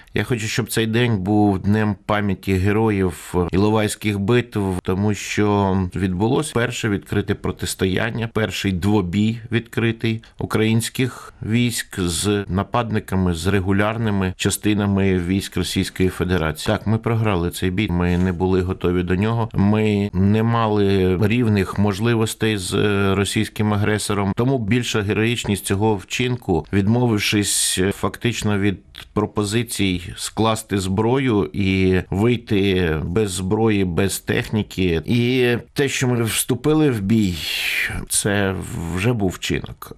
Я хочу, щоб цей день був днем пам'яті героїв Іловайських битв, тому що відбулося перше відкрите протистояння, перший двобій відкритий українських військ з нападниками, з регулярними частинами військ Російської Федерації. Так, ми програли цей бій, ми не були готові до нього, ми не мали рівних можливостей з російським агресором, тому більша героїчність цього вчинку, відмовившись фактично від пропозицій скласти зброю і вийти без зброї, без техніки. І те, що ми вступили в бій, це вже був вчинок.